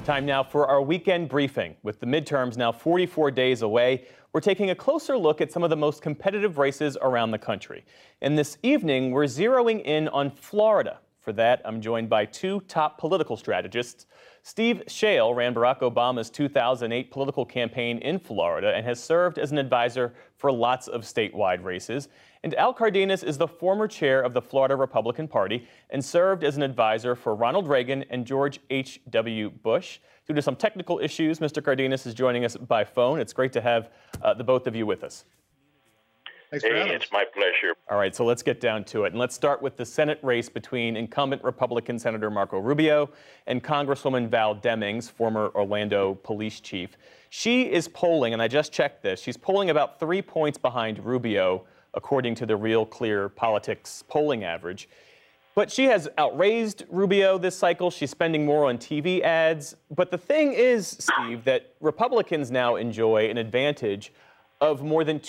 Time now for our weekend briefing. With the midterms now 44 days away, we're taking a closer look at some of the most competitive races around the country. And this evening, we're zeroing in on Florida. For that, I'm joined by two top political strategists. Steve Schale ran Barack Obama's 2008 political campaign in Florida and has served as an advisor for lots of statewide races. And Al Cardenas is the former chair of the Florida Republican Party and served as an advisor for Ronald Reagan and George H.W. Bush. Due to some technical issues, Mr. Cardenas is joining us by phone. It's great to have the both of you with us. Thanks for having us. It's my pleasure. All right, so let's get down to it. And let's start with the Senate race between incumbent Republican Senator Marco Rubio and Congresswoman Val Demings, former Orlando police chief. She is polling, and I just checked this, she's polling about 3 points behind Rubio, according to the Real Clear Politics polling average. But she has outraised Rubio this cycle. She's spending more on TV ads. But the thing is, Steve, that Republicans now enjoy an advantage of more than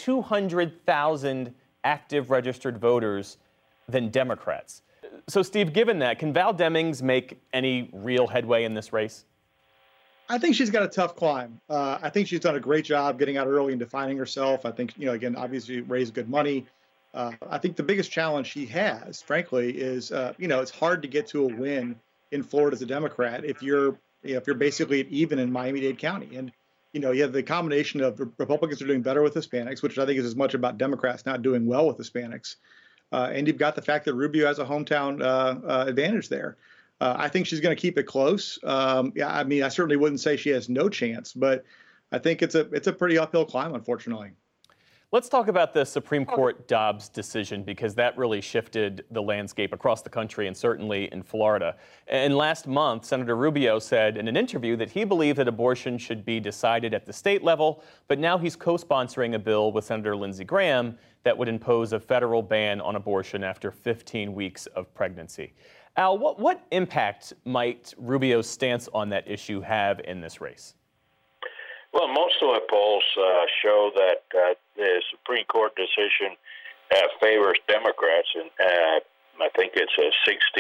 200,000 active registered voters than Democrats. So, Steve, given that, can Val Demings make any real headway in this race? I think she's got a tough climb. I think she's done a great job getting out early and defining herself. I think, again, obviously raised good money. I think the biggest challenge she has, frankly, is, it's hard to get to a win in Florida as a Democrat if you're basically even in Miami-Dade County. And you have the combination of Republicans are doing better with Hispanics, which I think is as much about Democrats not doing well with Hispanics. And you've got the fact that Rubio has a hometown advantage there. I think she's going to keep it close. I certainly wouldn't say she has no chance, but I think it's a pretty uphill climb, unfortunately. Let's talk about the Supreme Court Dobbs decision, because that really shifted the landscape across the country and certainly in Florida. And last month, Senator Rubio said in an interview that he believed that abortion should be decided at the state level, but now he's co-sponsoring a bill with Senator Lindsey Graham that would impose a federal ban on abortion after 15 weeks of pregnancy. Al, what impact might Rubio's stance on that issue have in this race? Well, most of the polls show that the Supreme Court decision favors Democrats, and I think it's a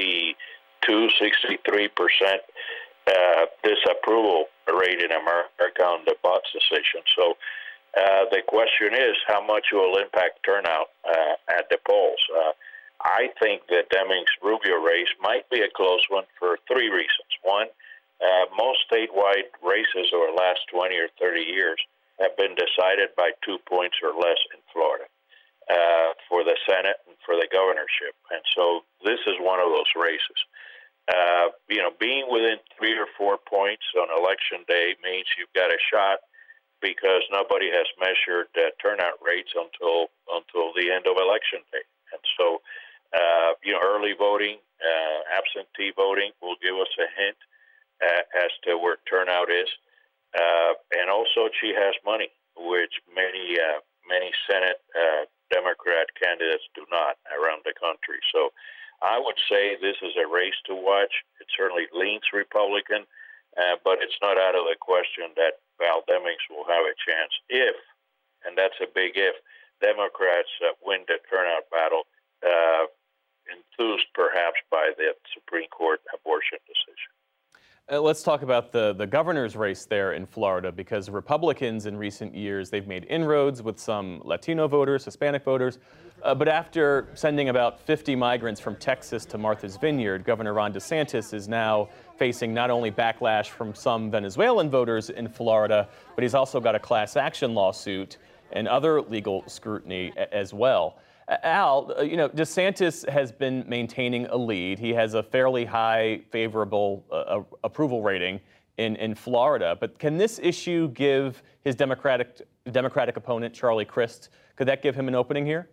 63% disapproval rate in America on the Botts decision. So the question is how much it will impact turnout at the polls. I think the Demings-Rubio race might be a close one for three reasons. One, most statewide races over the last 20 or 30 years have been decided by 2 points or less in Florida for the Senate and for the governorship. And so this is one of those races. Being within 3 or 4 points on election day means you've got a shot, because nobody has measured turnout rates until the end of election day. And so, early voting, absentee voting will give us a hint as to where turnout is. And also she has money, which many Senate Democrat candidates do not around the country. So I would say this is a race to watch. It certainly leans Republican, but it's not out of the question that Val Demings will have a chance if, and that's a big if, Democrats win the turnout battle, enthused perhaps by the Supreme Court abortion decision. Let's talk about the governor's race there in Florida, because Republicans in recent years, they've made inroads with some Latino voters, Hispanic voters. But after sending about 50 migrants from Texas to Martha's Vineyard, Governor Ron DeSantis is now facing not only backlash from some Venezuelan voters in Florida, but he's also got a class action lawsuit and other legal scrutiny as well. Al, DeSantis has been maintaining a lead. He has a fairly high favorable approval rating in Florida. But can this issue give his Democratic opponent, Charlie Crist, could that give him an opening here?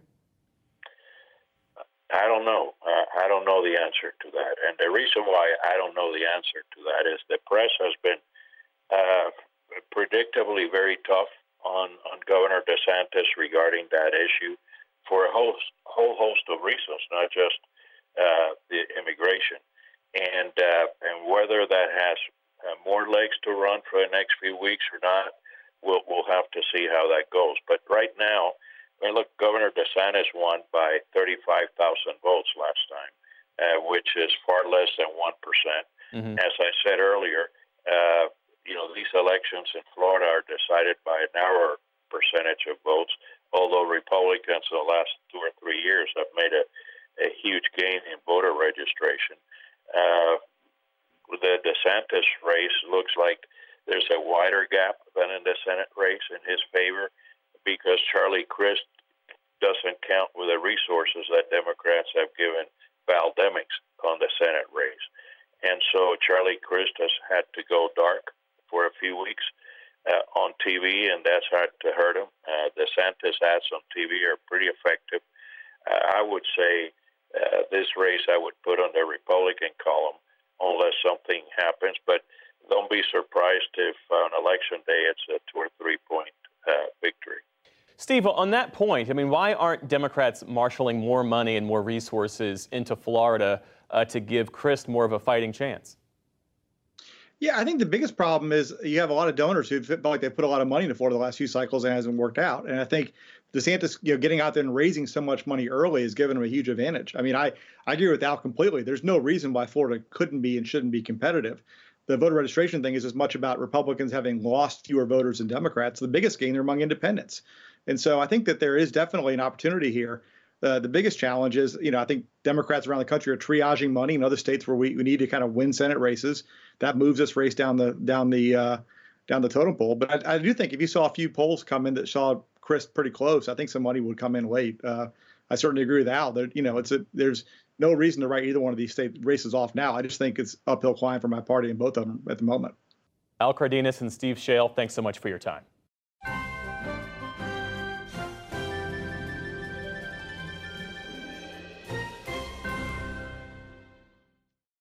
I don't know. I don't know the answer to that. And the reason why I don't know the answer to that is the press has been predictably very tough on Governor DeSantis regarding that issue, for a whole host of reasons, not just the immigration, and whether that has more legs to run for the next few weeks or not, we'll have to see how that goes. But right now, look, Governor DeSantis won by 35,000 votes last time, which is far less than 1%. Mm-hmm. As I said earlier, These elections in Florida are decided by a narrower percentage of votes, although Republicans in the last 2 or 3 years have made a huge gain in voter registration. The DeSantis race looks like there's a wider gap than in the Senate race in his favor because Charlie Crist doesn't count with the resources that Democrats have given Val Demings on the Senate race. And so Charlie Crist has had to go dark for a few weeks on TV, and that's hard to hurt him. DeSantis ads on TV are pretty effective. I would say this race I would put on the Republican column unless something happens, but don't be surprised if on election day it's a 2 or 3 point victory. Steve, on that point, I mean, why aren't Democrats marshaling more money and more resources into Florida to give Crist more of a fighting chance? Yeah, I think the biggest problem is you have a lot of donors who felt like they put a lot of money into Florida the last few cycles and it hasn't worked out. And I think DeSantis, getting out there and raising so much money early has given him a huge advantage. I mean, I agree with Al completely. There's no reason why Florida couldn't be and shouldn't be competitive. The voter registration thing is as much about Republicans having lost fewer voters than Democrats. The biggest gain are among independents. And so I think that there is definitely an opportunity here. The biggest challenge is, I think Democrats around the country are triaging money in other states where we need to kind of win Senate races. That moves this race down the totem pole. But I do think if you saw a few polls come in that saw Crist pretty close, I think some money would come in late. I certainly agree with Al that there's no reason to write either one of these state races off now. I just think it's uphill climb for my party in both of them at the moment. Al Cardenas and Steve Schale, thanks so much for your time.